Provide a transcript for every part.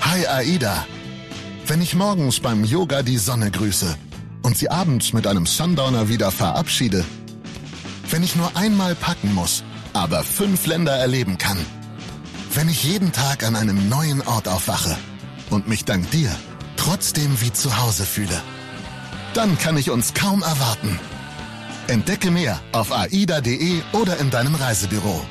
Hi AIDA. Wenn ich morgens beim Yoga die Sonne grüße und sie abends mit einem Sundowner wieder verabschiede. Wenn ich nur einmal packen muss, aber 5 Länder erleben kann. Wenn ich jeden Tag an einem neuen Ort aufwache und mich dank dir trotzdem wie zu Hause fühle. Dann kann ich uns kaum erwarten. Entdecke mehr auf aida.de oder in deinem Reisebüro.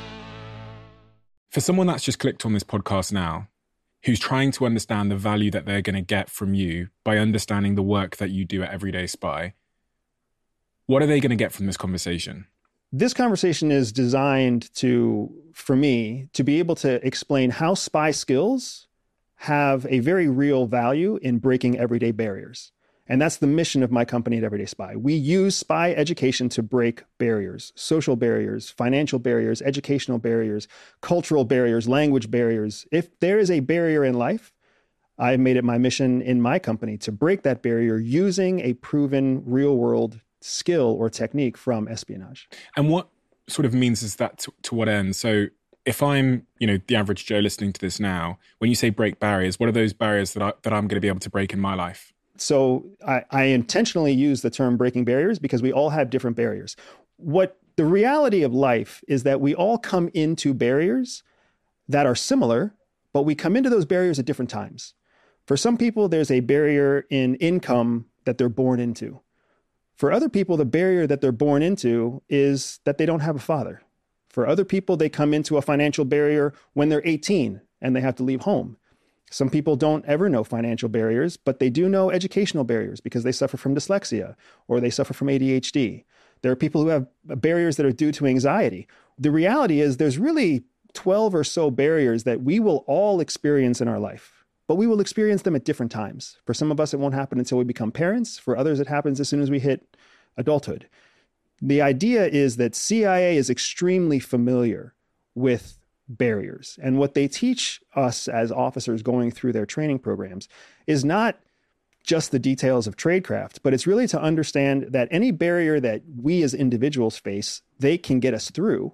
For someone that's just clicked on this podcast now, who's trying to understand the value that they're going to get from you by understanding the work that you do at Everyday Spy, what are they going to get from this conversation? This conversation is designed for me, to be able to explain how spy skills have a very real value in breaking everyday barriers. And that's the mission of my company at Everyday Spy. We use spy education to break barriers, social barriers, financial barriers, educational barriers, cultural barriers, language barriers. If there is a barrier in life, I've made it my mission in my company to break that barrier using a proven real-world skill or technique from espionage. And what sort of means is that to what end? So if I'm, the average Joe listening to this now, when you say break barriers, what are those barriers that I'm going to be able to break in my life? So I intentionally use the term breaking barriers because we all have different barriers. What the reality of life is that we all come into barriers that are similar, but we come into those barriers at different times. For some people, there's a barrier in income that they're born into. For other people, the barrier that they're born into is that they don't have a father. For other people, they come into a financial barrier when they're 18 and they have to leave home. Some people don't ever know financial barriers, but they do know educational barriers because they suffer from dyslexia or they suffer from ADHD. There are people who have barriers that are due to anxiety. The reality is there's really 12 or so barriers that we will all experience in our life, but we will experience them at different times. For some of us, it won't happen until we become parents. For others, it happens as soon as we hit adulthood. The idea is that CIA is extremely familiar with barriers. And what they teach us as officers going through their training programs is not just the details of tradecraft, but it's really to understand that any barrier that we as individuals face, they can get us through.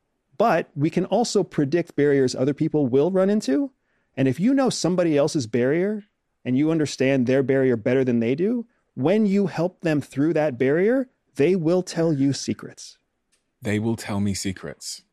But we can also predict barriers other people will run into. And if you know somebody else's barrier and you understand their barrier better than they do, when you help them through that barrier, they will tell you secrets. They will tell me secrets.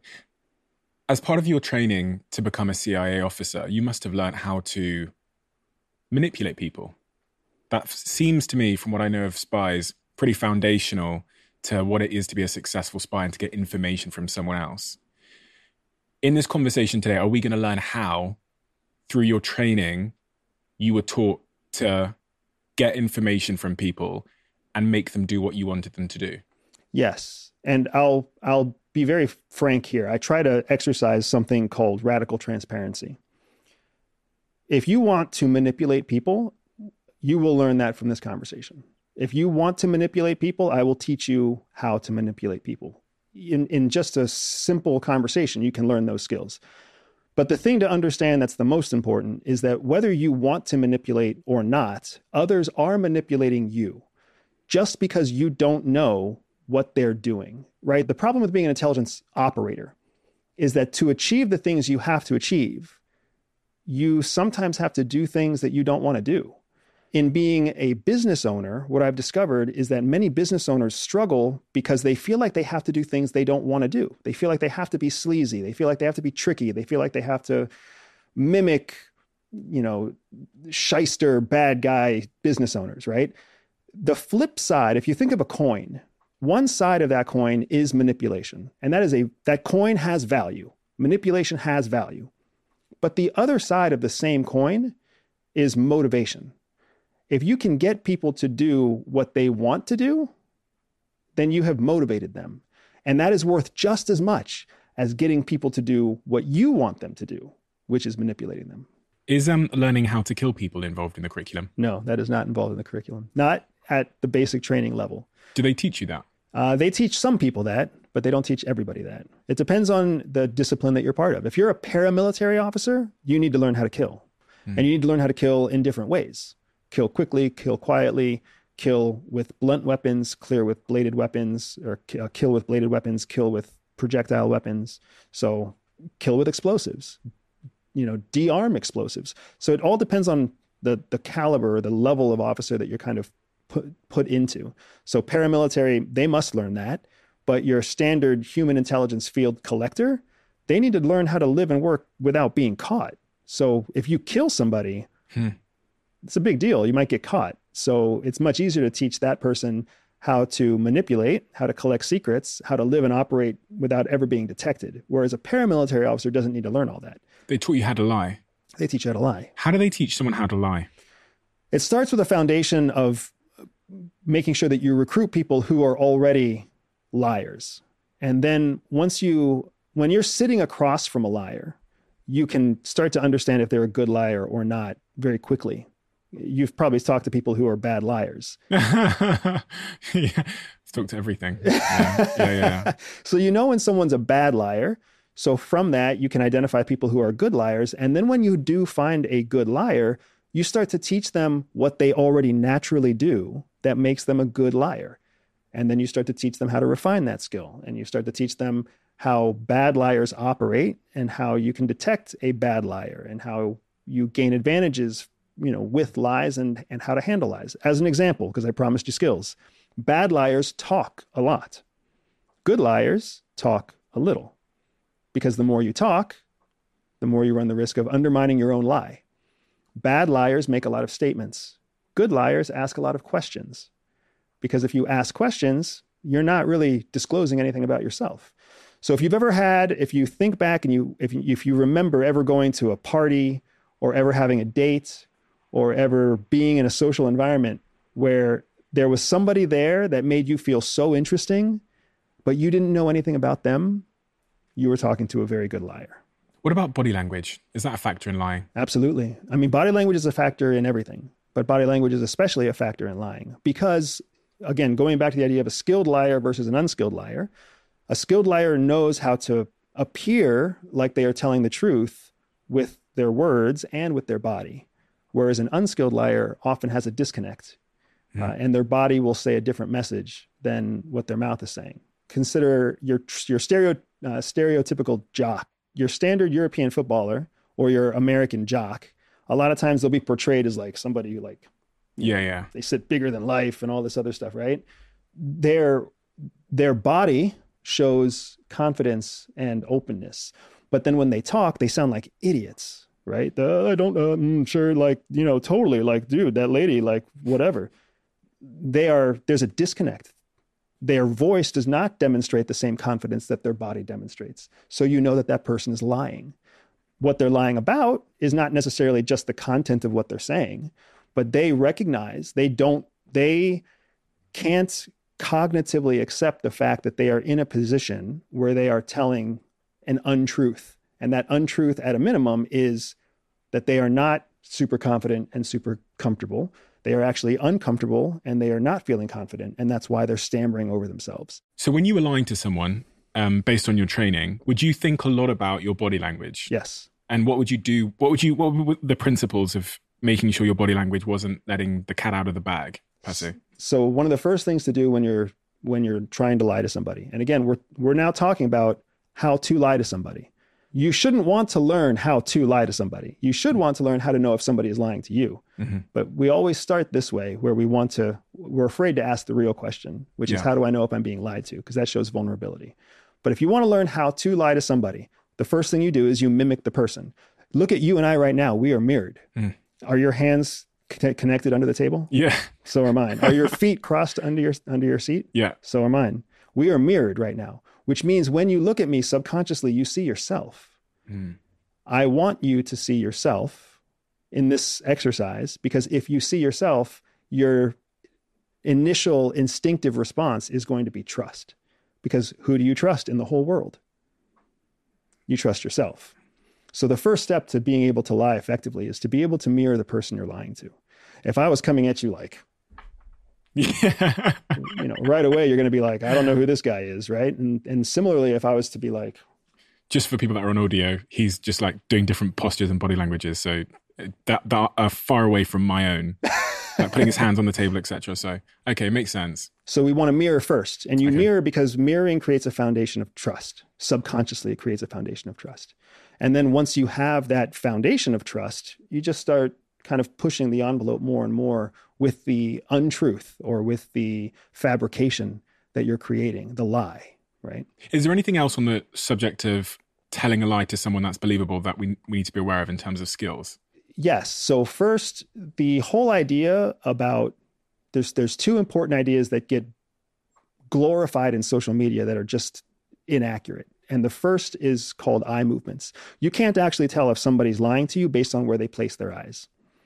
As part of your training to become a CIA officer, you must have learned how to manipulate people. That seems to me, from what I know of spies, pretty foundational to what it is to be a successful spy and to get information from someone else. In this conversation today, are we going to learn how, through your training, you were taught to get information from people and make them do what you wanted them to do? Yes. And I'll be very frank here. I try to exercise something called radical transparency. If you want to manipulate people, you will learn that from this conversation. If you want to manipulate people, I will teach you how to manipulate people. In just a simple conversation, you can learn those skills. But the thing to understand that's the most important is that whether you want to manipulate or not, others are manipulating you just because you don't know what they're doing, right? The problem with being an intelligence operator is that to achieve the things you have to achieve, you sometimes have to do things that you don't want to do. In being a business owner, what I've discovered is that many business owners struggle because they feel like they have to do things they don't want to do. They feel like they have to be sleazy. They feel like they have to be tricky. They feel like they have to mimic, shyster, bad guy business owners, right? The flip side, if you think of a coin, one side of that coin is manipulation. And that coin has value. Manipulation has value. But the other side of the same coin is motivation. If you can get people to do what they want to do, then you have motivated them. And that is worth just as much as getting people to do what you want them to do, which is manipulating them. Is learning how to kill people involved in the curriculum? No, that is not involved in the curriculum. Not at the basic training level. Do they teach you that? They teach some people that, but they don't teach everybody that. It depends on the discipline that you're part of. If you're a paramilitary officer, you need to learn how to kill. And you need to learn how to kill in different ways. Kill quickly, kill quietly, kill with blunt weapons, clear with bladed weapons, or kill with bladed weapons, kill with projectile weapons. So kill with explosives, de-arm explosives. So it all depends on the caliber or the level of officer that you're kind of put into. So paramilitary, they must learn that. But your standard human intelligence field collector, they need to learn how to live and work without being caught. So if you kill somebody, it's a big deal. You might get caught. So it's much easier to teach that person how to manipulate, how to collect secrets, how to live and operate without ever being detected. Whereas a paramilitary officer doesn't need to learn all that. They taught you how to lie. They teach you how to lie. How do they teach someone how to lie? It starts with a foundation of making sure that you recruit people who are already liars. And then when you're sitting across from a liar, you can start to understand if they're a good liar or not very quickly. You've probably talked to people who are bad liars. Yeah, I've talked to everything. Yeah. So when someone's a bad liar. So from that, you can identify people who are good liars. And then when you do find a good liar, you start to teach them what they already naturally do that makes them a good liar. And then you start to teach them how to refine that skill. And you start to teach them how bad liars operate and how you can detect a bad liar and how you gain advantages, with lies and how to handle lies. As an example, because I promised you skills, bad liars talk a lot. Good liars talk a little, because the more you talk, the more you run the risk of undermining your own lie. Bad liars make a lot of statements. Good liars ask a lot of questions, because if you ask questions, you're not really disclosing anything about yourself. So if you think back and if you remember ever going to a party or ever having a date or ever being in a social environment where there was somebody there that made you feel so interesting, but you didn't know anything about them, you were talking to a very good liar. What about body language? Is that a factor in lying? Absolutely. I mean, body language is a factor in everything, but body language is especially a factor in lying because, again, going back to the idea of a skilled liar versus an unskilled liar, a skilled liar knows how to appear like they are telling the truth with their words and with their body, whereas an unskilled liar often has a disconnect, and their body will say a different message than what their mouth is saying. Consider your stereotypical jock, your standard European footballer or your American jock. A lot of times they'll be portrayed as like somebody who they sit bigger than life and all this other stuff, right? Their body shows confidence and openness, but then when they talk, they sound like idiots, right? Totally, like, dude, that lady, like, whatever. There's a disconnect. Their voice does not demonstrate the same confidence that their body demonstrates. So you know that person is lying. What they're lying about is not necessarily just the content of what they're saying, but they recognize they can't cognitively accept the fact that they are in a position where they are telling an untruth. And that untruth at a minimum is that they are not super confident and super comfortable. They are actually uncomfortable and they are not feeling confident. And that's why they're stammering over themselves. So when you were lying to someone, based on your training, would you think a lot about your body language? Yes. And what would you do? What were the principles of making sure your body language wasn't letting the cat out of the bag, per se? So one of the first things to do when you're trying to lie to somebody, and again, we're now talking about how to lie to somebody. You shouldn't want to learn how to lie to somebody. You should want to learn how to know if somebody is lying to you. Mm-hmm. But we always start this way where we're afraid to ask the real question, which is how do I know if I'm being lied to? Because that shows vulnerability. But if you want to learn how to lie to somebody, the first thing you do is you mimic the person. Look at you and I right now. We are mirrored. Mm. Are your hands connected under the table? Yeah. So are mine. Are your feet crossed under your seat? Yeah. So are mine. We are mirrored right now, which means when you look at me subconsciously, you see yourself. Mm. I want you to see yourself in this exercise, because if you see yourself, your initial instinctive response is going to be trust. Because who do you trust in the whole world? You trust yourself. So the first step to being able to lie effectively is to be able to mirror the person you're lying to. If I was coming at you like, right away, you're going to be like, I don't know who this guy is, right? And similarly, if I was to be like... Just for people that are on audio, he's just like doing different postures and body languages. So that are far away from my own, like putting his hands on the table, etc. So, okay, makes sense. So we want to mirror first. And you mirror because mirroring creates a foundation of trust. Subconsciously, it creates a foundation of trust. And then once you have that foundation of trust, you just start kind of pushing the envelope more and more with the untruth or with the fabrication that you're creating, the lie, right? Is there anything else on the subject of telling a lie to someone that's believable that we need to be aware of in terms of skills? Yes. So first, the whole idea about there's two important ideas that get glorified in social media that are just inaccurate. And the first is called eye movements. You can't actually tell if somebody's lying to you based on where they place their eyes.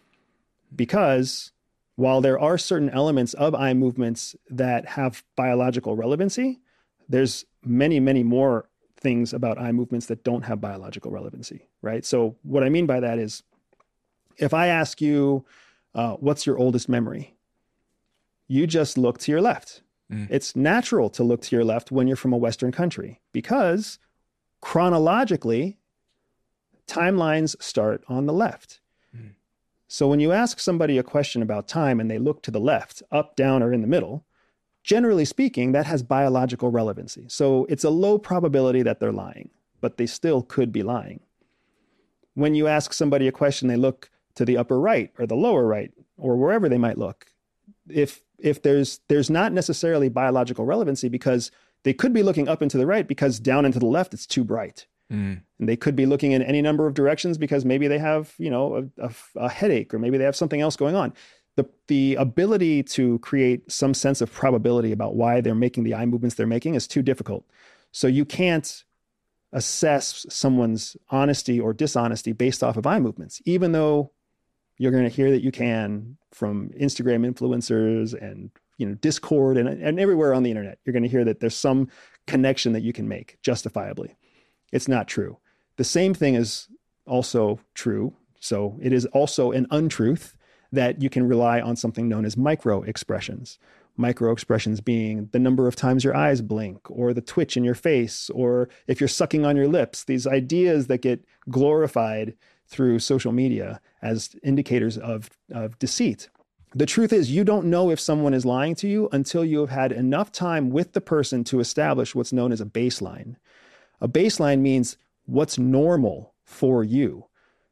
Because while there are certain elements of eye movements that have biological relevancy, there's many, many more things about eye movements that don't have biological relevancy, right? So what I mean by that is, if I ask you, what's your oldest memory? You just look to your left. It's natural to look to your left when you're from a Western country because chronologically, timelines start on the left. So when you ask somebody a question about time and they look to the left, up, down, or in the middle, generally speaking, that has biological relevancy. So it's a low probability that they're lying, but they still could be lying. When you ask somebody a question, they look to the upper right or the lower right or wherever they might look. If there's not necessarily biological relevancy because they could be looking up and to the right because down and to the left, it's too bright. And they could be looking in any number of directions because maybe they have, a headache or maybe they have something else going on. The ability to create some sense of probability about why they're making the eye movements they're making is too difficult. So you can't assess someone's honesty or dishonesty based off of eye movements, even though you're going to hear that you can from Instagram influencers and Discord and everywhere on the internet. You're going to hear that there's some connection that you can make justifiably. It's not true. The same thing is also true. So it is also an untruth that you can rely on something known as micro expressions. Micro expressions being the number of times your eyes blink or the twitch in your face, or if you're sucking on your lips, these ideas that get glorified through social media as indicators of deceit. The truth is, you don't know if someone is lying to you until you have had enough time with the person to establish what's known as a baseline. A baseline means what's normal for you.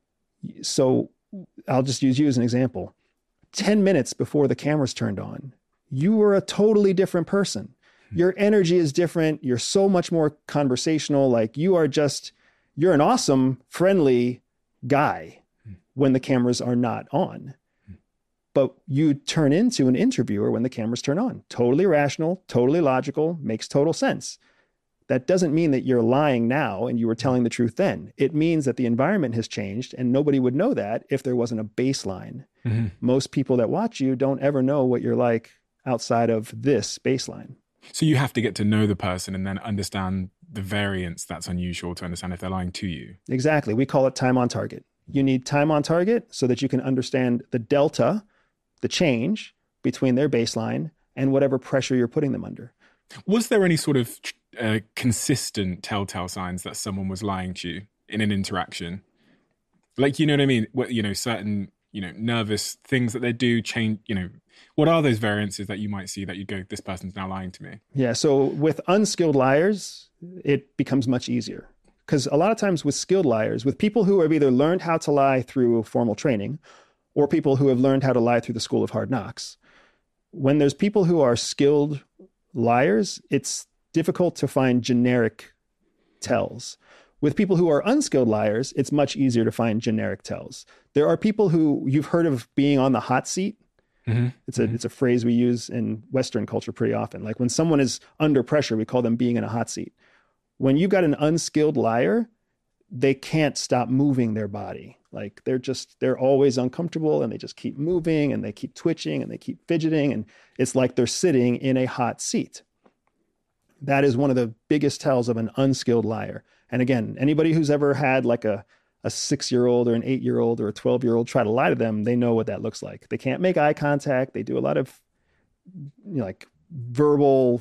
So I'll just use you as an example. 10 minutes before the cameras turned on, you were a totally different person. Your energy is different. You're so much more conversational. Like you're an awesome, friendly guy when the cameras are not on. But you turn into an interviewer when the cameras turn on. Totally rational, totally logical, makes total sense. That doesn't mean that you're lying now and you were telling the truth then. It means that the environment has changed and nobody would know that if there wasn't a baseline. Most people that watch you don't ever know what you're like outside of this baseline. So you have to get to know the person and then understand the variance that's unusual to understand if they're lying to you. Exactly. We call it time on target. You need time on target so that you can understand the delta, the change between their baseline and whatever pressure you're putting them under. Was there any sort of consistent telltale signs that someone was lying to you in an interaction? Like, you know what I mean? Certain, nervous things that they do change, what are those variances that you might see that you go, this person's now lying to me? Yeah. So with unskilled liars, it becomes much easier. Because a lot of times with skilled liars, with people who have either learned how to lie through formal training or people who have learned how to lie through the school of hard knocks, when there's people who are skilled liars, it's difficult to find generic tells. With people who are unskilled liars, it's much easier to find generic tells. There are people who you've heard of being on the hot seat. It's a phrase we use in Western culture pretty often. Like when someone is under pressure, we call them being in a hot seat. When you've got an unskilled liar, they can't stop moving their body. Like they're always uncomfortable and they just keep moving and they keep twitching and they keep fidgeting. And it's like they're sitting in a hot seat. That is one of the biggest tells of an unskilled liar. And again, anybody who's ever had like a 6-year-old or an 8-year-old or a 12-year-old try to lie to them, they know what that looks like. They can't make eye contact. They do a lot of like verbal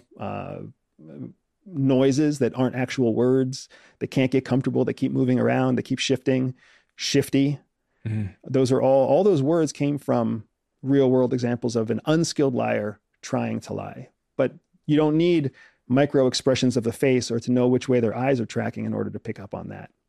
noises that aren't actual words. They can't get comfortable. They keep moving around. They keep shifting. Shifty. Those are all those words came from real world examples of an unskilled liar trying to lie. But you don't need micro expressions of the face or to know which way their eyes are tracking in order to pick up on that.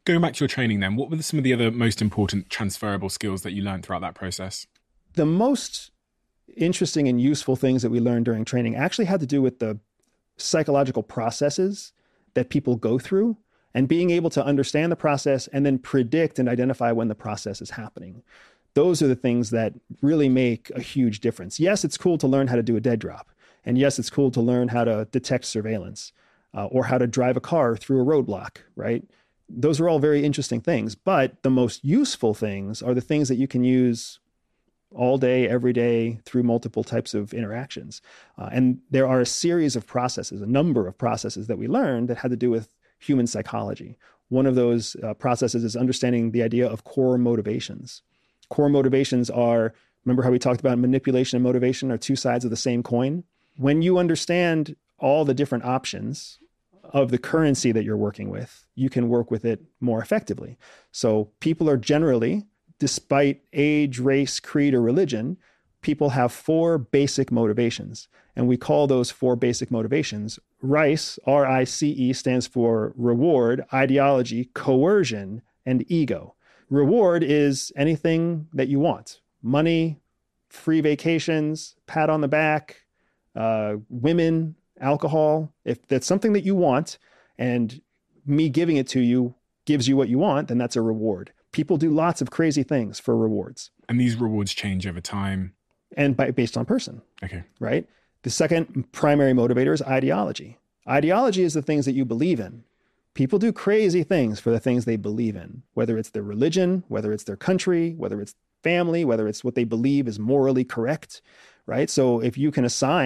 Going back to your training then, what were some of the other most important transferable skills that you learned throughout that process? The most interesting and useful things that we learned during training actually had to do with the psychological processes that people go through and being able to understand the process and then predict and identify when the process is happening. Those are the things that really make a huge difference. Yes, it's cool to learn how to do a dead drop. And yes, it's cool to learn how to detect surveillance or how to drive a car through a roadblock, right? Those are all very interesting things. But the most useful things are the things that you can use all day, every day, through multiple types of interactions. And there are a series of processes, a number of processes that we learned that had to do with human psychology. One of those processes is understanding the idea of core motivations. Core motivations are, remember how we talked about manipulation and motivation are two sides of the same coin? When you understand all the different options of the currency that you're working with, you can work with it more effectively. So people are generally, despite age, race, creed, or religion, people have four basic motivations. And we call those four basic motivations RICE, R-I-C-E, stands for reward, ideology, coercion, and ego. Reward is anything that you want. Money, free vacations, pat on the back, women, alcohol. If that's something that you want and me giving it to you gives you what you want, then that's a reward. People do lots of crazy things for rewards. And these rewards change over time. And based on person. Okay. Right? The second primary motivator is ideology. Ideology is the things that you believe in. People do crazy things for the things they believe in, whether it's their religion, whether it's their country, whether it's family, whether it's what they believe is morally correct, right? So if you can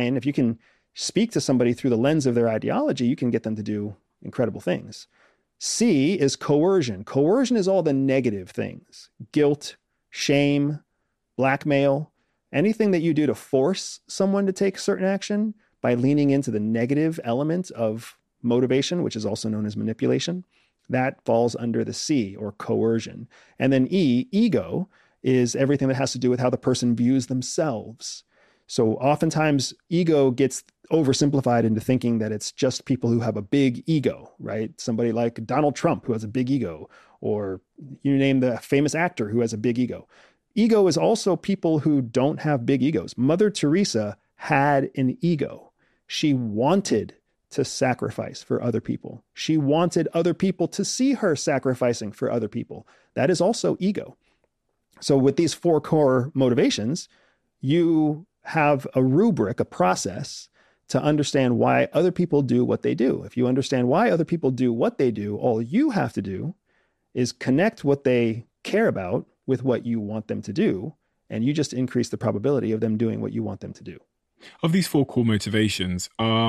speak to somebody through the lens of their ideology, you can get them to do incredible things. C is coercion. Coercion is all the negative things: guilt, shame, blackmail, anything that you do to force someone to take certain action by leaning into the negative element of motivation, which is also known as manipulation. That falls under the C, or coercion. And then E, ego, is everything that has to do with how the person views themselves. So oftentimes ego gets oversimplified into thinking that it's just people who have a big ego, right? Somebody like Donald Trump who has a big ego, or you name the famous actor who has a big ego. Ego is also people who don't have big egos. Mother Teresa had an ego. She wanted to sacrifice for other people. She wanted other people to see her sacrificing for other people. That is also ego. So with these four core motivations, you have a rubric, a process to understand why other people do what they do. If you understand why other people do what they do, all you have to do is connect what they care about with what you want them to do, and you just increase the probability of them doing what you want them to do. Of these four core motivations,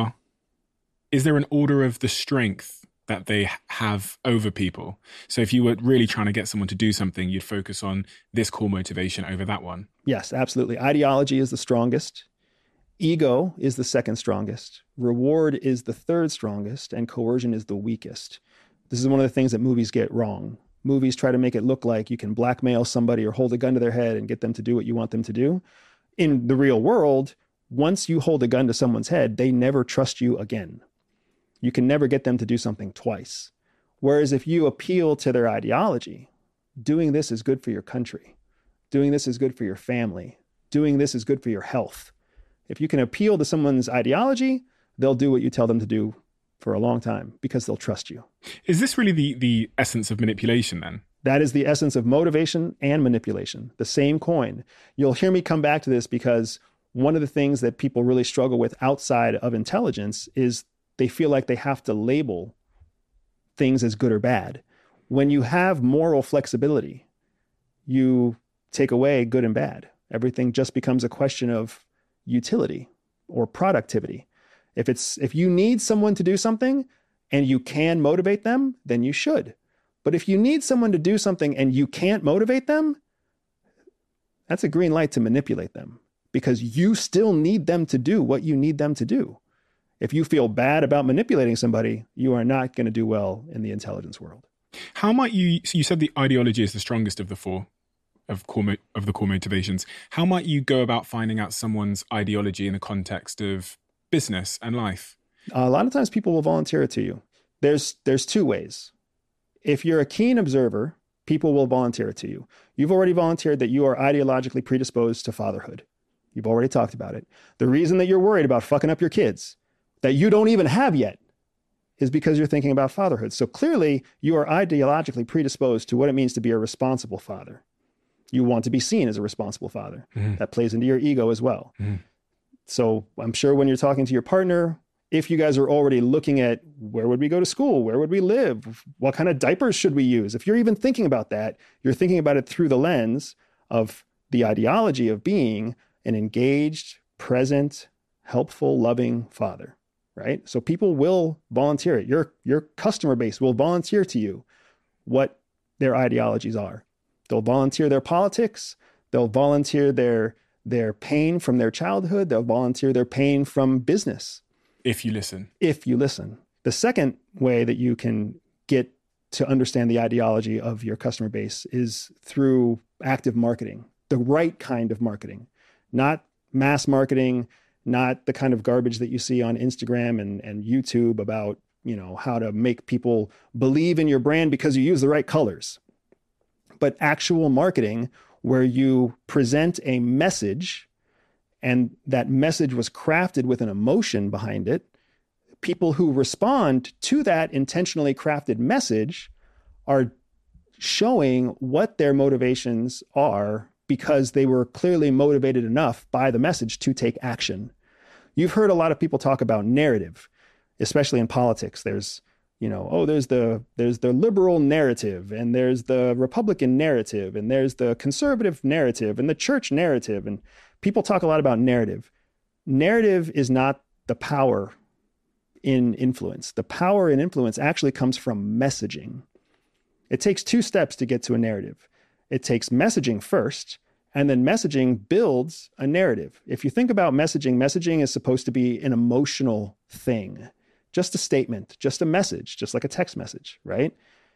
is there an order of the strength that they have over people? So if you were really trying to get someone to do something, you'd focus on this core motivation over that one. Yes, absolutely. Ideology is the strongest. Ego is the second strongest. Reward is the third strongest, and coercion is the weakest. This is one of the things that movies get wrong. Movies try to make it look like you can blackmail somebody or hold a gun to their head and get them to do what you want them to do. In the real world, once you hold a gun to someone's head, they never trust you again. You can never get them to do something twice. Whereas if you appeal to their ideology, doing this is good for your country, doing this is good for your family, doing this is good for your health. If you can appeal to someone's ideology, they'll do what you tell them to do for a long time because they'll trust you. Is this really the essence of manipulation then? That is the essence of motivation and manipulation, the same coin. You'll hear me come back to this because one of the things that people really struggle with outside of intelligence is they feel like they have to label things as good or bad. When you have moral flexibility, you take away good and bad. Everything just becomes a question of utility or productivity. If you need someone to do something and you can motivate them, then you should. But if you need someone to do something and you can't motivate them, that's a green light to manipulate them because you still need them to do what you need them to do. If you feel bad about manipulating somebody, you are not going to do well in the intelligence world. How might you said the ideology is the strongest of the four of the core motivations. How might you go about finding out someone's ideology in the context of business and life? A lot of times people will volunteer it to you. There's two ways. if you're a keen observer, people will volunteer it to you. You've already volunteered that you are ideologically predisposed to fatherhood. You've already talked about it. The reason that you're worried about fucking up your kids that you don't even have yet is because you're thinking about fatherhood. So clearly you are ideologically predisposed to what it means to be a responsible father. You want to be seen as a responsible father. That plays into your ego as well. So I'm sure when you're talking to your partner, if you guys are already looking at where would we go to school? Where would we live? What kind of diapers should we use? If you're even thinking about that, you're thinking about it through the lens of the ideology of being an engaged, present, helpful, loving father, right? So people will volunteer it. Your customer base will volunteer to you what their ideologies are. They'll volunteer their politics. They'll volunteer their pain from their childhood. They'll volunteer their pain from business. If you listen. If you listen. The second way that you can get to understand the ideology of your customer base is through active marketing, the right kind of marketing, not mass marketing, not the kind of garbage that you see on Instagram and YouTube about, how to make people believe in your brand because you use the right colors, but actual marketing where you present a message and that message was crafted with an emotion behind it. People who respond to that intentionally crafted message are showing what their motivations are because they were clearly motivated enough by the message to take action. You've heard a lot of people talk about narrative, especially in politics. There's, there's the liberal narrative, and there's the Republican narrative, and there's the conservative narrative, and the church narrative. And people talk a lot about narrative. Narrative is not the power in influence. The power in influence actually comes from messaging. It takes two steps to get to a narrative. It takes messaging first, and then messaging builds a narrative. If you think about messaging is supposed to be an emotional thing, just a statement, just a message, just like a text message, right?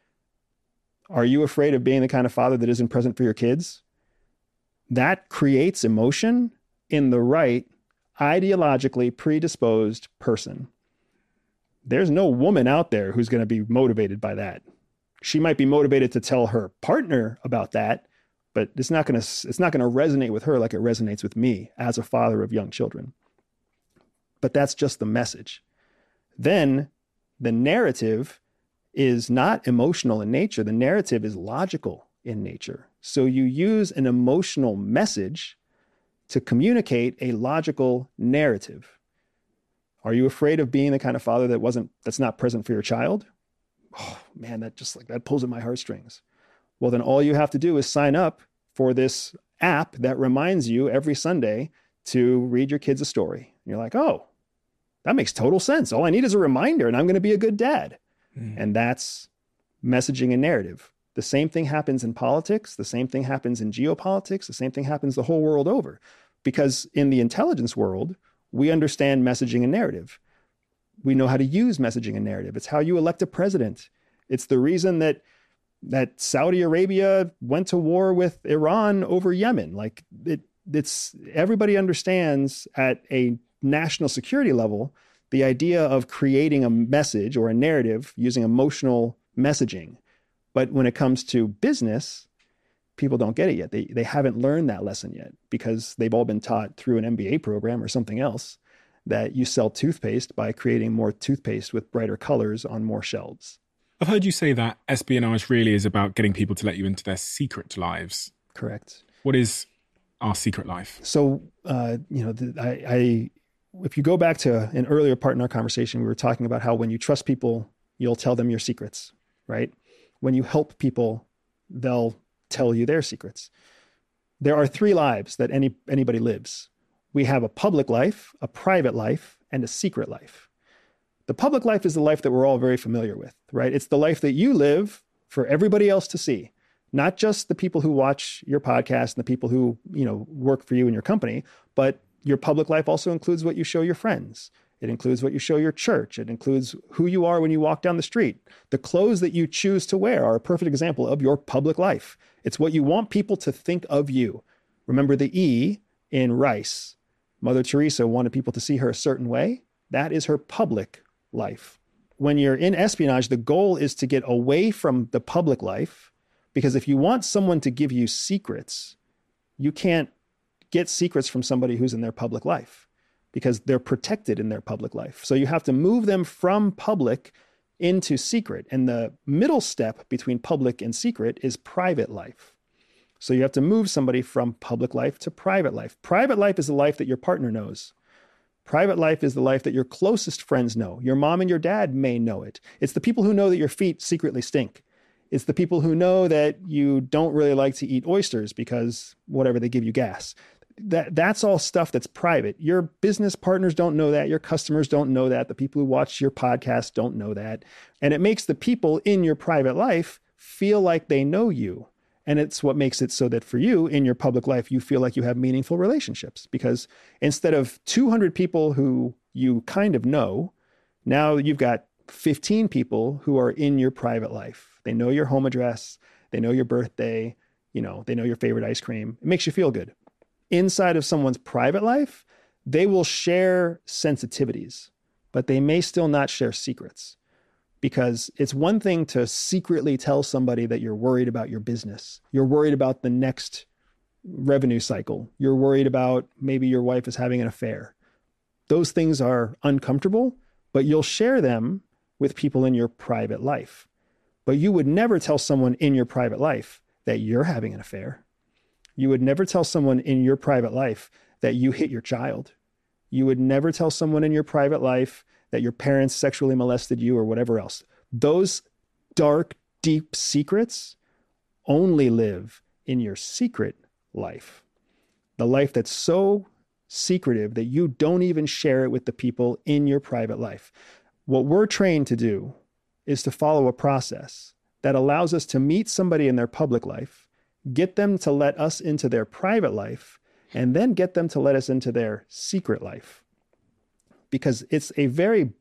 Are you afraid of being the kind of father that isn't present for your kids? That creates emotion in the right, ideologically predisposed person. There's no woman out there who's going to be motivated by that. She might be motivated to tell her partner about that, but it's not going to resonate with her like it resonates with me as a father of young children. But that's just the message. Then the narrative is not emotional in nature. The narrative is logical in nature. So you use an emotional message to communicate a logical narrative. Are you afraid of being the kind of father that's not present for your child? Oh man, that pulls at my heartstrings. Well, then all you have to do is sign up for this app that reminds you every Sunday to read your kids a story. And you're like, oh, that makes total sense. All I need is a reminder and I'm going to be a good dad. And that's messaging and narrative. The same thing happens in politics. The same thing happens in geopolitics. The same thing happens the whole world over. Because in the intelligence world, we understand messaging and narrative. We know how to use messaging and narrative. It's how you elect a president. It's the reason that Saudi Arabia went to war with Iran over Yemen. Like it's everybody understands at a national security level the idea of creating a message or a narrative using emotional messaging. But when it comes to business, people don't get it yet. They haven't learned that lesson yet because they've all been taught through an MBA program or something else that you sell toothpaste by creating more toothpaste with brighter colors on more shelves. I've heard you say that espionage really is about getting people to let you into their secret lives. Correct. What is our secret life? So, if you go back to an earlier part in our conversation, we were talking about how when you trust people, you'll tell them your secrets, right? When you help people, they'll tell you their secrets. There are three lives that anybody lives. We have a public life, a private life, and a secret life. The public life is the life that we're all very familiar with, right? It's the life that you live for everybody else to see, not just the people who watch your podcast and the people who, work for you in your company, but your public life also includes what you show your friends. It includes what you show your church. It includes who you are when you walk down the street. The clothes that you choose to wear are a perfect example of your public life. It's what you want people to think of you. Remember the E in Rice. Mother Teresa wanted people to see her a certain way. That is her public life. when you're in espionage, the goal is to get away from the public life, because if you want someone to give you secrets, you can't get secrets from somebody who's in their public life because they're protected in their public life. So you have to move them from public into secret. And the middle step between public and secret is private life. So you have to move somebody from public life to private life. Private life is the life that your partner knows. Private life is the life that your closest friends know. Your mom and your dad may know it. It's the people who know that your feet secretly stink. It's the people who know that you don't really like to eat oysters because whatever, they give you gas. That's all stuff that's private. Your business partners don't know that. Your customers don't know that. The people who watch your podcast don't know that. And it makes the people in your private life feel like they know you. And it's what makes it so that for you in your public life, you feel like you have meaningful relationships, because instead of 200 people who you kind of know, now you've got 15 people who are in your private life. They know your home address. They know your birthday. They know your favorite ice cream. It makes you feel good. Inside of someone's private life, they will share sensitivities, but they may still not share secrets, because it's one thing to secretly tell somebody that you're worried about your business. You're worried about the next revenue cycle. You're worried about maybe your wife is having an affair. Those things are uncomfortable, but you'll share them with people in your private life. But you would never tell someone in your private life that you're having an affair. You would never tell someone in your private life that you hit your child. You would never tell someone in your private life that your parents sexually molested you or whatever else. Those dark, deep secrets only live in your secret life. The life that's so secretive that you don't even share it with the people in your private life. What we're trained to do is to follow a process that allows us to meet somebody in their public life, get them to let us into their private life, and then get them to let us into their secret life. Because it's a very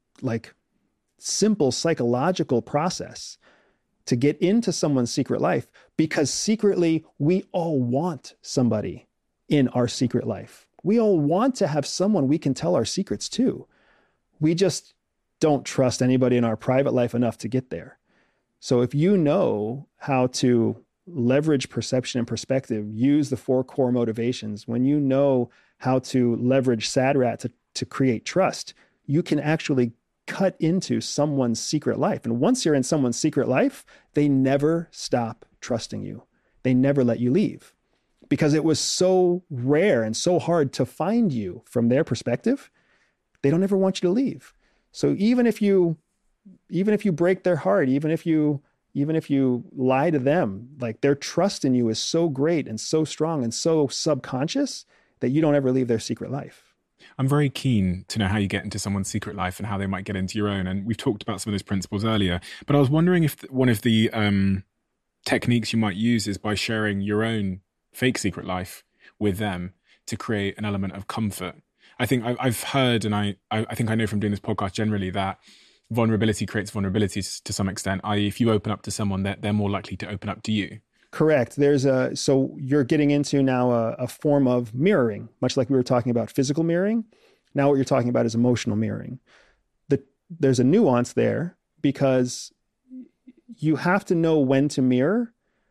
simple psychological process to get into someone's secret life, because secretly we all want somebody in our secret life. We all want to have someone we can tell our secrets to. We just don't trust anybody in our private life enough to get there. So if you know how to leverage perception and perspective, use the 4 core motivations, when you know how to leverage SADRAT to create trust, you can actually cut into someone's secret life. And once you're in someone's secret life, they never stop trusting you. They never let you leave, because it was so rare and so hard to find you from their perspective. They don't ever want you to leave. So even if you break their heart, even if you lie to them, their trust in you is so great and so strong and so subconscious that you don't ever leave their secret life. I'm very keen to know how you get into someone's secret life and how they might get into your own. And we've talked about some of those principles earlier, but I was wondering if one of the techniques you might use is by sharing your own fake secret life with them to create an element of comfort. I think I've heard, and I think I know from doing this podcast generally, that vulnerability creates vulnerability to some extent, i.e. if you open up to someone, they're more likely to open up to you. Correct. So you're getting into now a form of mirroring, much like we were talking about physical mirroring. Now what you're talking about is emotional mirroring. There's a nuance there, because you have to know when to mirror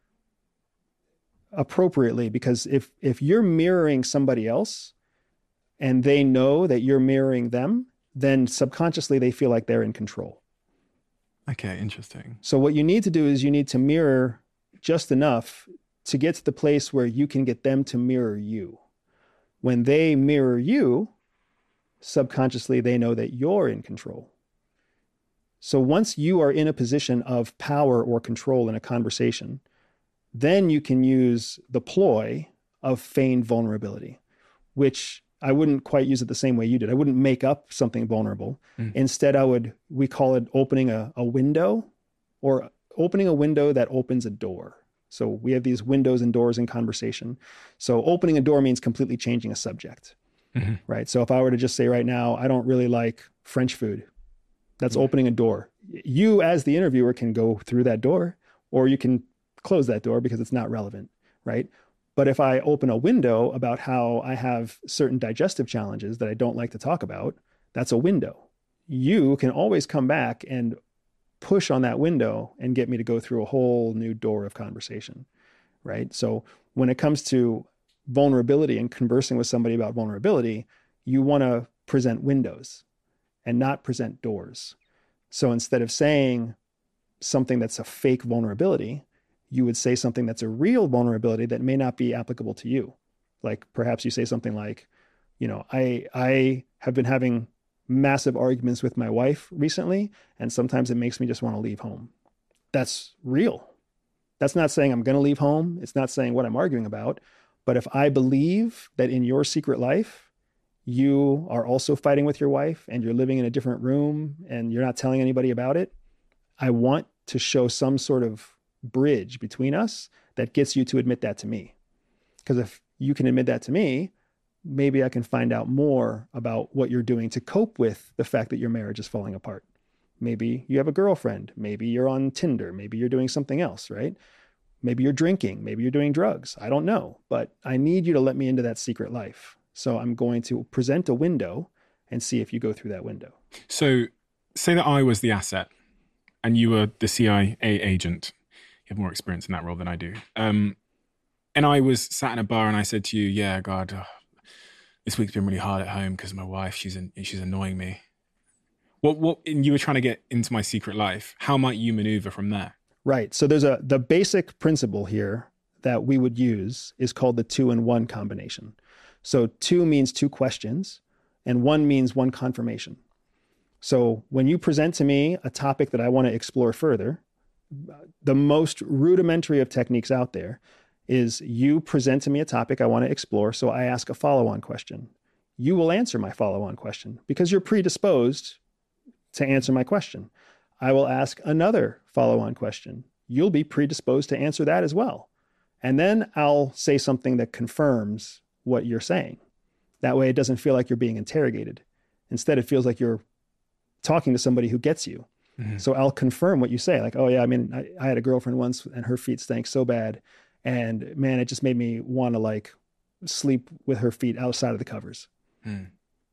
appropriately, because if you're mirroring somebody else and they know that you're mirroring them, then subconsciously they feel like they're in control. Okay, interesting. So what you need to do is you need to mirror just enough to get to the place where you can get them to mirror you. When they mirror you, subconsciously they know that you're in control. So once you are in a position of power or control in a conversation, then you can use the ploy of feigned vulnerability, which I wouldn't quite use it the same way you did. I wouldn't make up something vulnerable. Instead, we call it opening a window, or opening a window that opens a door. So we have these windows and doors in conversation. So opening a door means completely changing a subject, right? So if I were to just say right now, I don't really like French food, that's opening a door. You as the interviewer can go through that door, or you can close that door because it's not relevant, right? But if I open a window about how I have certain digestive challenges that I don't like to talk about, that's a window. you can always come back and push on that window and get me to go through a whole new door of conversation, right? So when it comes to vulnerability and conversing with somebody about vulnerability, you want to present windows and not present doors. So instead of saying something that's a fake vulnerability, you would say something that's a real vulnerability that may not be applicable to you. Like perhaps you say something like, I have been having massive arguments with my wife recently, and sometimes it makes me just want to leave home. That's real. That's not saying I'm going to leave home. It's not saying what I'm arguing about. But if I believe that in your secret life, you are also fighting with your wife and you're living in a different room and you're not telling anybody about it, I want to show some sort of bridge between us that gets you to admit that to me. Because if you can admit that to me, maybe I can find out more about what you're doing to cope with the fact that your marriage is falling apart. Maybe you have a girlfriend. Maybe you're on Tinder. Maybe you're doing something else, right? Maybe you're drinking. Maybe you're doing drugs. I don't know. But I need you to let me into that secret life. So I'm going to present a window and see if you go through that window. So say that I was the asset and you were the CIA agent. You have more experience in that role than I do. And I was sat in a bar and I said to you, yeah, God, this week's been really hard at home because my wife, she's annoying me. And you were trying to get into my secret life. How might you maneuver from there? Right. So there's the basic principle here that we would use is called the 2-in-1 combination. So 2 means 2 questions and 1 means 1 confirmation. So when you present to me a topic that I want to explore further, the most rudimentary of techniques out there is you present to me a topic I want to explore. So I ask a follow-on question. You will answer my follow-on question because you're predisposed to answer my question. I will ask another follow-on question. You'll be predisposed to answer that as well. And then I'll say something that confirms what you're saying. That way it doesn't feel like you're being interrogated. Instead, it feels like you're talking to somebody who gets you. Mm-hmm. So I'll confirm what you say. Like, oh yeah, I mean, I had a girlfriend once and her feet stank so bad. And man, it just made me want to sleep with her feet outside of the covers. Mm.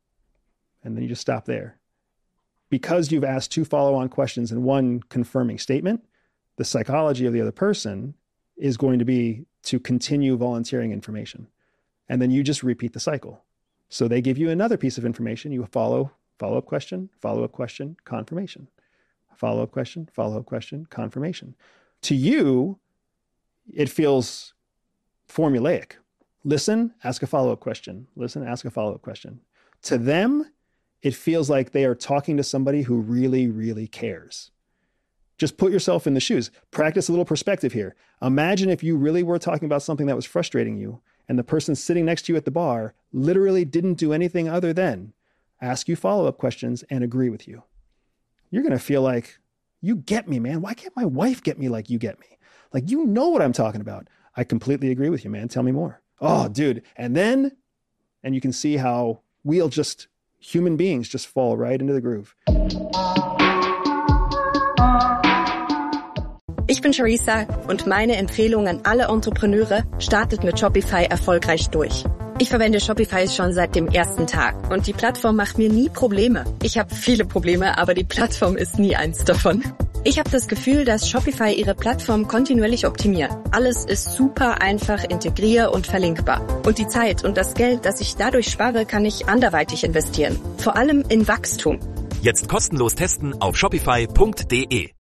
And then you just stop there. Because you've asked 2 follow-on questions and 1 confirming statement, the psychology of the other person is going to be to continue volunteering information. And then you just repeat the cycle. So they give you another piece of information. You follow-up question, confirmation. Follow-up question, confirmation. To you, it feels formulaic. Listen, ask a follow-up question. Listen, ask a follow-up question. To them, it feels like they are talking to somebody who really, really cares. Just put yourself in the shoes. Practice a little perspective here. Imagine if you really were talking about something that was frustrating you and the person sitting next to you at the bar literally didn't do anything other than ask you follow-up questions and agree with you. You're going to feel like, you get me, man. Why can't my wife get me like you get me? Like, you know what I'm talking about. I completely agree with you, man. Tell me more. Oh, dude. And you can see how human beings just fall right into the groove. Ich bin Charissa und meine Empfehlung an alle Entrepreneure, startet mit Shopify erfolgreich durch. Ich verwende Shopify schon seit dem ersten Tag und die Plattform macht mir nie Probleme. Ich habe viele Probleme, aber die Plattform ist nie eins davon. Ich habe das Gefühl, dass Shopify ihre Plattform kontinuierlich optimiert. Alles ist super einfach, integrier- und verlinkbar. Und die Zeit und das Geld, das ich dadurch spare, kann ich anderweitig investieren. Vor allem in Wachstum. Jetzt kostenlos testen auf shopify.de.